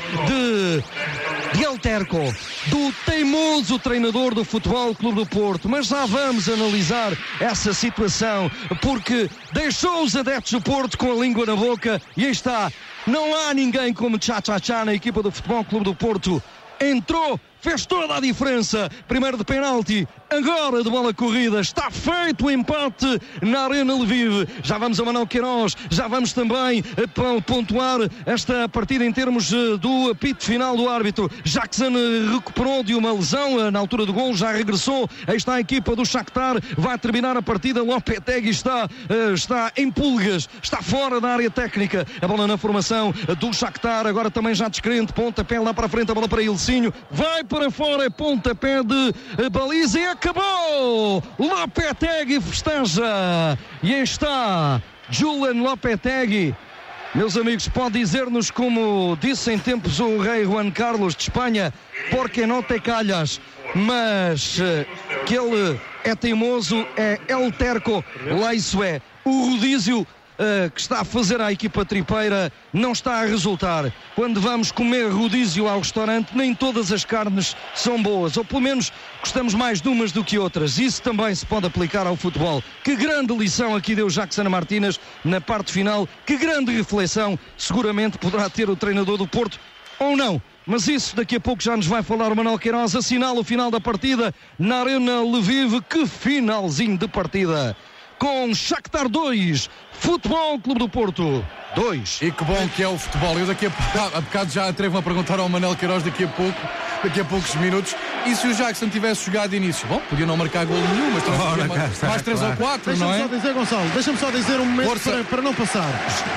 de El Terco, do teimoso treinador do Futebol Clube do Porto, mas já vamos analisar essa situação, porque deixou os adeptos do Porto com a língua na boca, e aí está, não há ninguém como Tchá-Tchá-Tchá na equipa do Futebol Clube do Porto. Entrou, fez toda a diferença, primeiro de penalti, agora de bola corrida. Está feito o empate na Arena Lviv. Já vamos a Manuel Queiroz, já vamos também pontuar esta partida em termos do apito final do árbitro. Jackson recuperou de uma lesão na altura do gol, já regressou. Aí está a equipa do Shakhtar, vai terminar a partida. Lopetegui está em pulgas, está fora da área técnica. A bola na formação do Shakhtar, agora também já descrente, pontapé lá para a frente, a bola para Ilcinho, vai para fora, pontapé de baliza e acabou! Lopetegui festeja, e aí está Julen Lopetegui. Meus amigos, pode dizer-nos, como disse em tempos o rei Juan Carlos de Espanha, porque não te calhas, mas que ele é teimoso, é El Terco, lá isso é. O rodízio que está a fazer a equipa tripeira não está a resultar. Quando vamos comer rodízio ao restaurante, nem todas as carnes são boas, ou pelo menos gostamos mais de umas do que outras. Isso também se pode aplicar ao futebol. Que grande lição aqui deu Jackson Martínez na parte final, que grande reflexão seguramente poderá ter o treinador do Porto, ou não. Mas isso daqui a pouco já nos vai falar o Manuel Queiroz. Assinala o final da partida na Arena Lviv. Que finalzinho de partida! Com Shakhtar 2, Futebol Clube do Porto 2. E que bom que é o futebol. Eu daqui a bocado já atrevo-me a perguntar ao Manuel Queiroz daqui a poucos minutos. E se o Jackson tivesse jogado de início? Bom, podia não marcar gol nenhum, mas mais 3 ou 4, não é? Deixa-me só dizer, Gonçalo, deixa-me só dizer um momento para não passar.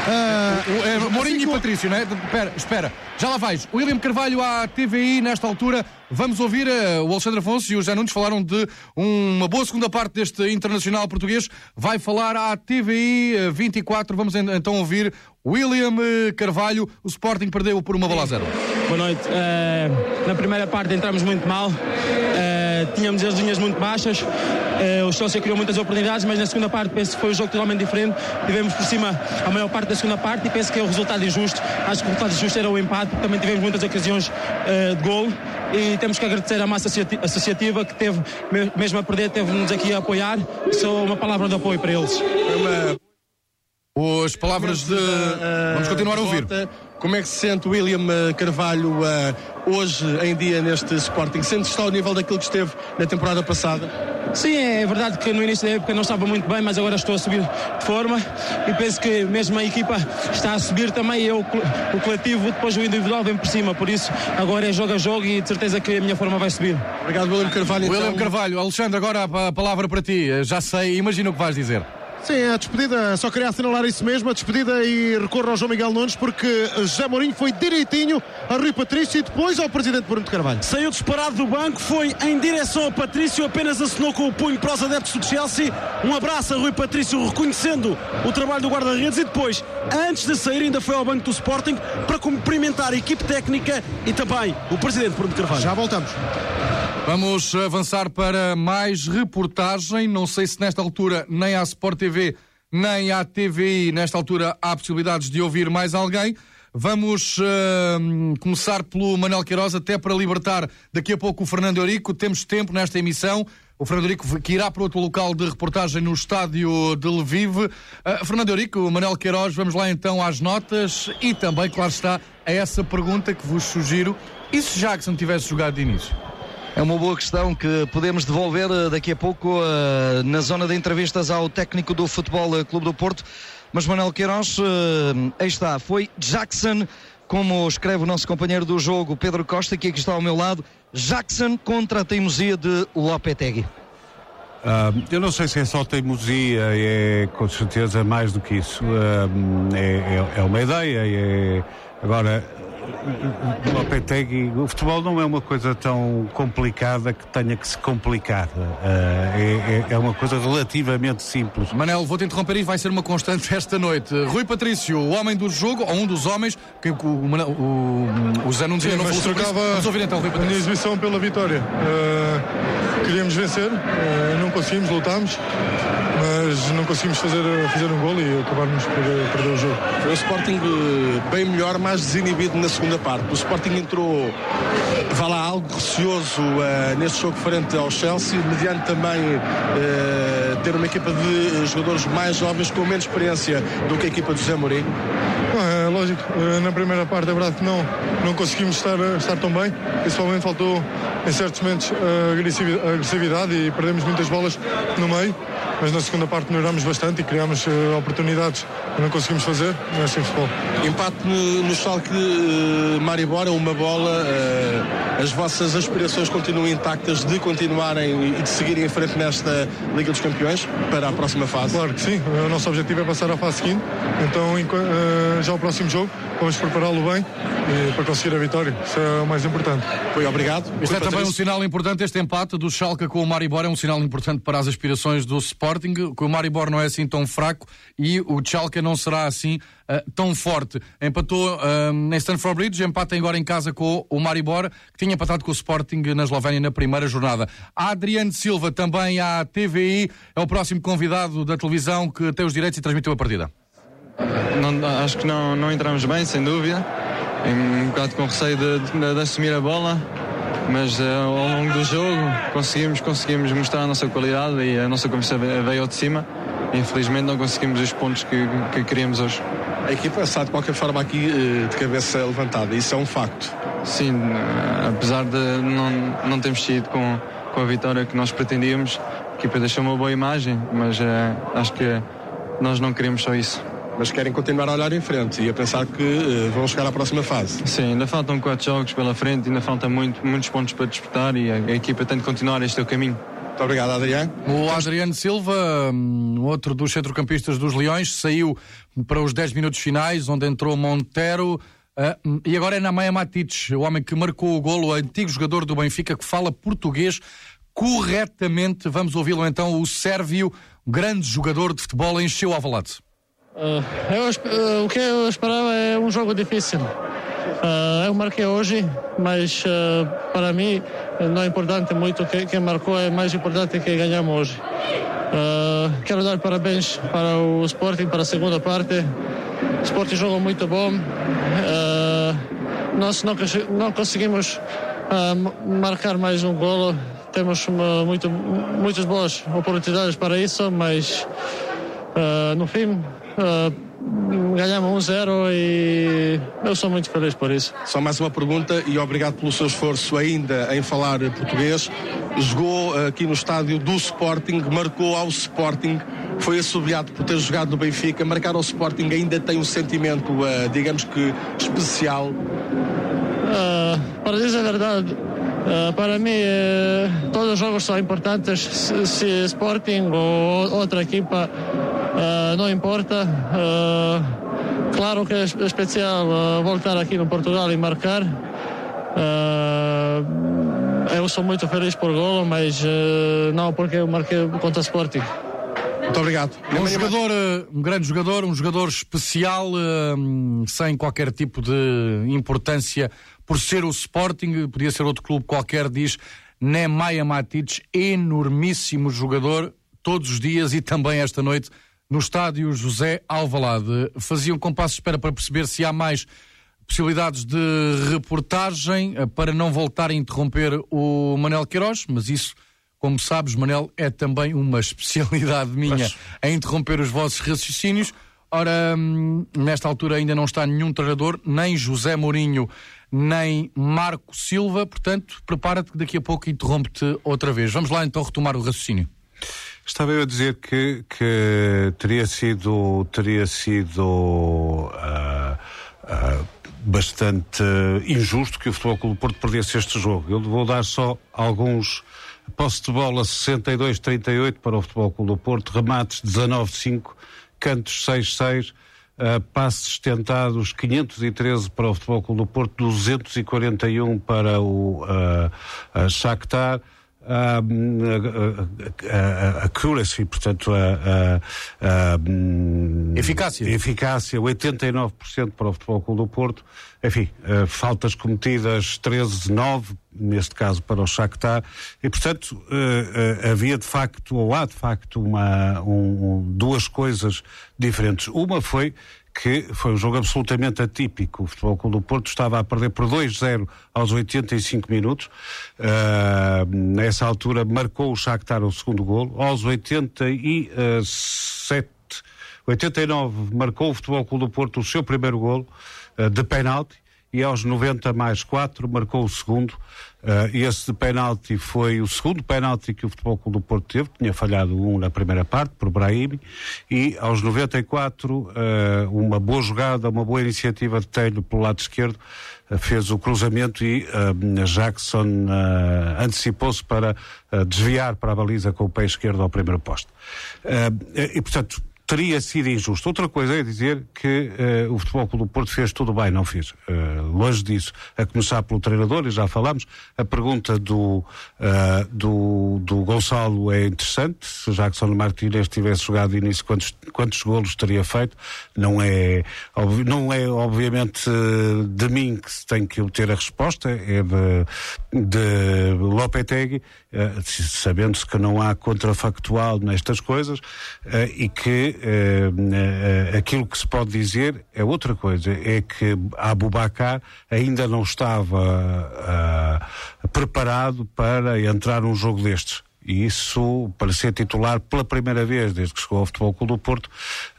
Mourinho e Patrício, não é? Espera, já lá vais. William Carvalho à TVI nesta altura. Vamos ouvir o Alexandre Afonso e o José Nunes falaram de uma boa segunda parte deste internacional português. Vai falar à TVI 24. Vamos então ouvir William Carvalho. O Sporting perdeu por 1-0. Boa noite. Na primeira parte entramos muito mal. Tínhamos as linhas muito baixas. O Chelsea criou muitas oportunidades, mas na segunda parte penso que foi um jogo totalmente diferente. Tivemos por cima a maior parte da segunda parte e penso que é o resultado injusto. Acho que o resultado injusto era o empate, porque também tivemos muitas ocasiões de golo. E temos que agradecer à massa associativa que teve, mesmo a perder, teve-nos aqui a apoiar. Só uma palavra de apoio para eles. As palavras de... Vamos continuar a ouvir. Como é que se sente o William Carvalho hoje em dia neste Sporting? Sente que está ao nível daquilo que esteve na temporada passada? Sim, é verdade que no início da época não estava muito bem, mas agora estou a subir de forma e penso que mesmo a equipa está a subir também. O coletivo, depois o individual vem por cima, por isso agora é jogo a jogo e de certeza que a minha forma vai subir. Obrigado, William Carvalho. William Carvalho, Alexandre, agora a palavra para ti. Já sei, imagina o que vais dizer. Sim, a despedida, só queria assinalar isso mesmo, a despedida, e recorro ao João Miguel Nunes, porque José Mourinho foi direitinho a Rui Patrício e depois ao presidente Bruno de Carvalho. Saiu disparado do banco, foi em direção ao Patrício, apenas assinou com o punho para os adeptos do Chelsea. Um abraço a Rui Patrício, reconhecendo o trabalho do guarda-redes, e depois, antes de sair, ainda foi ao banco do Sporting para cumprimentar a equipe técnica e também o presidente Bruno de Carvalho. Já voltamos. Vamos avançar para mais reportagem. Não sei se nesta altura nem à Sport TV nem à TVI nesta altura há possibilidades de ouvir mais alguém. Vamos começar pelo Manuel Queiroz, até para libertar daqui a pouco o Fernando Eurico. Temos tempo nesta emissão. O Fernando Eurico que irá para outro local de reportagem no estádio de Lviv. Fernando Eurico, o Manuel Queiroz, vamos lá então às notas e também, claro está, a essa pergunta que vos sugiro. E se Jackson tivesse jogado de início? É uma boa questão que podemos devolver daqui a pouco na zona de entrevistas ao técnico do Futebol Clube do Porto. Mas Manuel Queiroz, aí está, foi Jackson, como escreve o nosso companheiro do jogo, Pedro Costa, que aqui está ao meu lado. Jackson contra a teimosia de Lopetegui. Eu não sei se é só teimosia, é com certeza mais do que isso. É uma ideia, agora o Lopetegui, o futebol não é uma coisa tão complicada que tenha que se complicar. É uma coisa relativamente simples. Manel, vou-te interromper, e vai ser uma constante esta noite. Rui Patrício, o homem do jogo, ou um dos homens, que o Zé Nunes ainda não falou sobre isso. Vamos ouvir então, Rui Patrício. A minha exibição pela vitória. Queríamos vencer, não conseguimos, lutámos, mas não conseguimos fazer um golo e acabarmos por perder o jogo. Foi o Sporting bem melhor, mais desinibido na segunda parte. O Sporting entrou, vá lá, algo receoso neste jogo frente ao Chelsea, mediante também ter uma equipa de jogadores mais jovens com menos experiência do que a equipa do José Mourinho. É lógico, na primeira parte é verdade que não conseguimos estar tão bem, principalmente faltou em certos momentos agressividade e perdemos muitas bolas no meio, mas na segunda parte melhoramos bastante e criámos oportunidades que não conseguimos fazer, não é assim futebol. Empate no Schalke Maribor, uma bola, as vossas aspirações continuam intactas de continuarem e de seguirem em frente nesta Liga dos Campeões para a próxima fase? Claro que sim, o nosso objetivo é passar à fase seguinte, então já o próximo jogo vamos prepará-lo bem para conseguir a vitória, isso é o mais importante. Obrigado. Isto é também um sinal importante, este empate do Schalke com o Maribor é um sinal importante para as aspirações do Sporting, que o Maribor não é assim tão fraco e o Schalke não será assim tão forte. Empatou em Stamford Bridge, empata agora em casa com o Maribor, que tinha empatado com o Sporting na Eslovénia na primeira jornada. Adriano Silva, também à TVI, é o próximo convidado da televisão que tem os direitos e transmitiu a partida. Acho que não entramos bem, sem dúvida. Um bocado com receio de assumir a bola, mas ao longo do jogo conseguimos mostrar a nossa qualidade e a nossa confiança veio ao de cima. Infelizmente não conseguimos os pontos que queríamos hoje. A equipa está de qualquer forma aqui de cabeça levantada, isso é um facto. Sim, apesar de não termos sido com a vitória que nós pretendíamos, a equipa deixou uma boa imagem, mas acho que nós não queremos só isso. Mas querem continuar a olhar em frente e a pensar que vão chegar à próxima fase. Sim, ainda faltam 4 jogos pela frente, ainda faltam muitos pontos para disputar e a equipa tem de continuar, este é o caminho. Muito obrigado, Adriano. O Adriano Silva, outro dos centrocampistas dos Leões, saiu para os 10 minutos finais, onde entrou Montero, e agora é Nemanja Matic, o homem que marcou o golo, o antigo jogador do Benfica, que fala português corretamente. Vamos ouvi-lo então, o sérvio, grande jogador de futebol, encheu o Alvalade. O que eu esperava é um jogo difícil. Eu marquei hoje, mas para mim não é importante muito quem marcou, é mais importante que ganhamos hoje. Quero dar parabéns para o Sporting, para a segunda parte. O Sporting jogou muito bom. Nós não conseguimos marcar mais um golo. Temos muitas boas oportunidades para isso, mas no fim ganhamos 1-0 e eu sou muito feliz por isso. Só mais uma pergunta e obrigado pelo seu esforço ainda em falar português. Jogou aqui no estádio do Sporting, marcou ao Sporting, foi assobiado por ter jogado no Benfica. Marcar ao Sporting ainda tem um sentimento, digamos que especial? Para dizer a verdade, para mim todos os jogos são importantes, se Sporting ou outra equipa, não importa. Claro que é especial voltar aqui no Portugal e marcar. Eu sou muito feliz por golo, mas não porque eu marquei contra o Sporting. Muito obrigado. Um grande jogador, um jogador especial, sem qualquer tipo de importância por ser o Sporting, podia ser outro clube qualquer, diz Nemanja Matic, enormíssimo jogador, todos os dias e também esta noite no estádio José Alvalade. Fazia um compasso de espera para perceber se há mais possibilidades de reportagem, para não voltar a interromper o Manel Queiroz, mas isso, como sabes, Manel, é também uma especialidade minha, a interromper os vossos raciocínios. Ora, nesta altura ainda não está nenhum treinador, nem José Mourinho, nem Marco Silva, portanto, prepara-te que daqui a pouco interrompe-te outra vez. Vamos lá então retomar o raciocínio. Estava eu a dizer que teria sido bastante injusto que o Futebol Clube do Porto perdesse este jogo. Eu vou dar só alguns Posse de bola 62-38 para o Futebol Clube do Porto, remates 19-5, cantos 6-6, passes tentados 513 para o Futebol Clube do Porto, 241 para o Shakhtar. Accuracy, portanto eficácia 89% para o Futebol Clube do Porto. Enfim, faltas cometidas 13-9, neste caso para o Shakhtar, e portanto havia de facto, ou há de facto duas coisas diferentes. Uma foi que foi um jogo absolutamente atípico. O Futebol Clube do Porto estava a perder por 2-0 aos 85 minutos. Nessa altura marcou o Shakhtar o segundo golo. Aos 89 marcou o Futebol Clube do Porto o seu primeiro golo de penalti, e aos 90+4 marcou o segundo. Esse de penalti foi o segundo penalti que o Futebol Clube do Porto teve, tinha falhado um na primeira parte por Brahimi, e aos 94 uma boa jogada, uma boa iniciativa de Telho pelo lado esquerdo, fez o cruzamento e Jackson antecipou-se para desviar para a baliza com o pé esquerdo ao primeiro poste. E portanto teria sido injusto. Outra coisa é dizer que o Futebol Clube do Porto fez tudo bem, não fez. Longe disso. A começar pelo treinador, e já falámos, a pergunta do Gonçalo é interessante. Se Jackson Martínez tivesse jogado de início, quantos golos teria feito? Não é obviamente de mim que se tem que obter a resposta, é de Lopetegui, sabendo-se que não há contrafactual nestas coisas, e que aquilo que se pode dizer é outra coisa, é que Aboubakar ainda não estava preparado para entrar num jogo destes. E isso, para ser titular pela primeira vez desde que chegou ao Futebol Clube do Porto,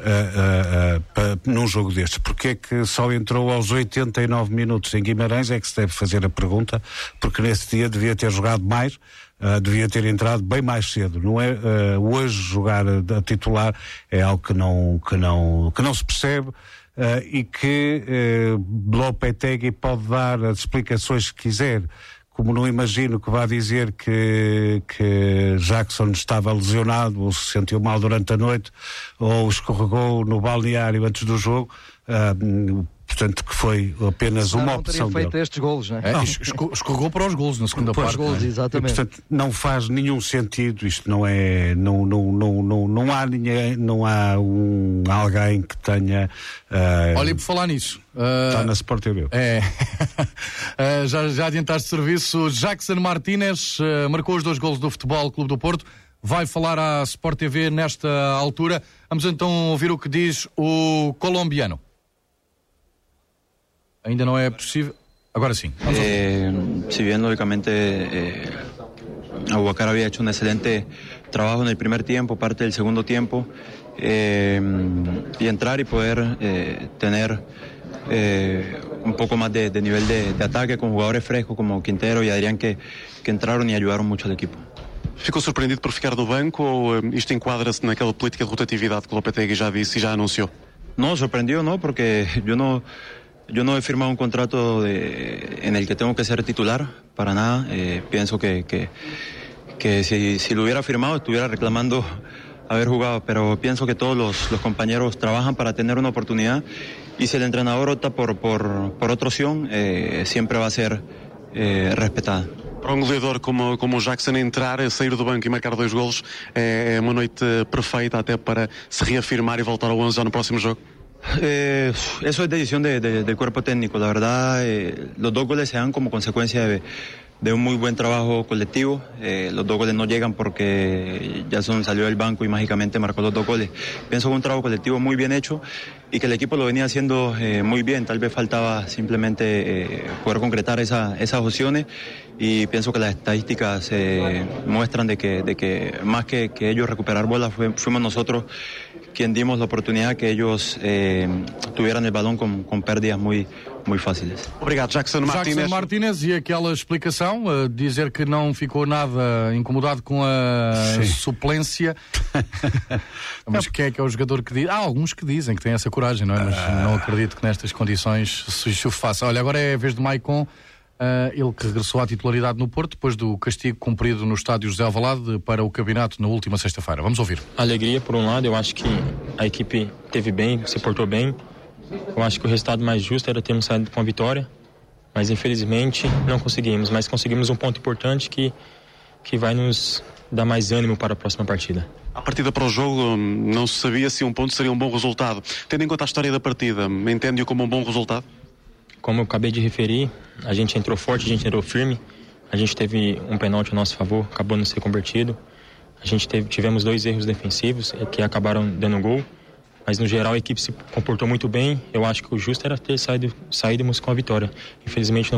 num jogo destes. Porque é que só entrou aos 89 minutos em Guimarães? É que se deve fazer a pergunta, porque nesse dia devia ter jogado mais, devia ter entrado bem mais cedo. Não é, hoje jogar a titular é algo que não se percebe. E que Lopetegui pode dar as explicações que quiser. Como não imagino que vá dizer que Jackson estava lesionado, ou se sentiu mal durante a noite, ou escorregou no balneário antes do jogo, portanto que foi apenas uma opção dele. Não teria feito estes golos, não é? Escorregou para os golos na segunda parte. Golos, exatamente. E, portanto, não faz nenhum sentido, isto não é, não há alguém que tenha... Olha, e por falar nisso... Está na Sport TV. Já adiantaste serviço. Jackson Martínez marcou os 2 golos do Futebol Clube do Porto. Vai falar à Sport TV nesta altura. Vamos então ouvir o que diz o colombiano. Ainda no es posible. Ahora sí. Si bien lógicamente Aboubakar había hecho un excelente trabajo en el primer tiempo, parte del segundo tiempo, y entrar y poder tener un poco más de nivel de ataque con jugadores frescos como Quintero y Adrián que entraron y ayudaron mucho al equipo. Ficou surpreendido por ficar do banco ou isto enquadra-se naquela política de rotatividade que o Lopetegui já disse e já anunciou? No, sorprendido no, porque yo no he firmado un contrato en el que tengo que ser titular, para nada. Pienso que si lo hubiera firmado estuviera reclamando haber jugado, pero pienso que todos los compañeros trabajan para tener una oportunidad y si el entrenador opta por otra opción, siempre va a ser respetada. Para um goleador como o Jackson entrar, sair do banco e marcar 2 golos é uma noite perfeita até para se reafirmar e voltar ao 11 já no próximo jogo? Eso es decisión del cuerpo técnico. La verdad, los 2 goles se dan como consecuencia de un muy buen trabajo colectivo. Los 2 goles no llegan porque Jackson salió del banco y mágicamente marcó los 2 goles. Pienso que un trabajo colectivo muy bien hecho y que el equipo lo venía haciendo muy bien. Tal vez faltaba simplemente poder concretar esas opciones y pienso que las estadísticas muestran de que más que ellos recuperar bolas fuimos nosotros quien dimos la oportunidad que ellos tuvieran el balón con pérdidas muy fáciles. Obrigado, Jackson Martínez. Jackson Martínez, e aquela explicação, dizer que não ficou nada incomodado com a suplência. Mas quem é que é o jogador que diz? Há alguns que dizem que têm essa coragem, não é? Mas não acredito que nestas condições se o faça. Olha, agora é a vez de Maicon. ele que regressou à titularidade no Porto depois do castigo cumprido no estádio José Alvalade para o campeonato na última sexta-feira. Vamos ouvir. Alegria, por um lado, eu acho que a equipe teve bem, se portou bem. Eu acho que o resultado mais justo era termos saído com a vitória, mas infelizmente não conseguimos. Mas conseguimos um ponto importante que vai nos dar mais ânimo para a próxima partida. A partida para o jogo, não se sabia se um ponto seria um bom resultado. Tendo em conta a história da partida, entende-o como um bom resultado? Como eu acabei de referir, a gente entrou forte, a gente entrou firme, a gente teve um pênalti a nosso favor, acabou não ser convertido, tivemos 2 erros defensivos que acabaram dando gol, mas no geral a equipe se comportou muito bem. Eu acho que o justo era ter saído com a vitória. Infelizmente não